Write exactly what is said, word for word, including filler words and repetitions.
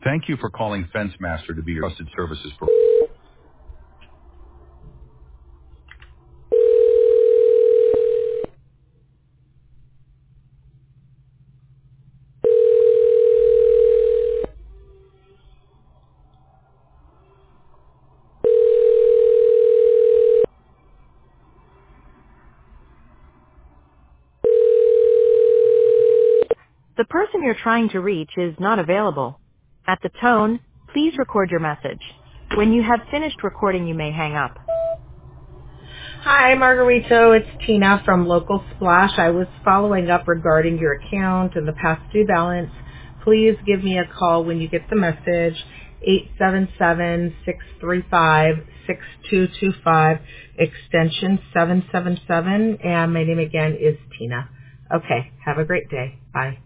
Thank you for calling FenceMaster to be your trusted services provider. The person you're trying to reach is not available. At the tone, please record your message. When you have finished recording, you may hang up. Hi, Margarito. It's Tina from Local Splash. I was following up regarding your account and the past due balance. Please give me a call when you get the message, eight seven seven, six three five, six two two five, extension seven seven seven, and my name again is Tina. Okay, have a great day. Bye.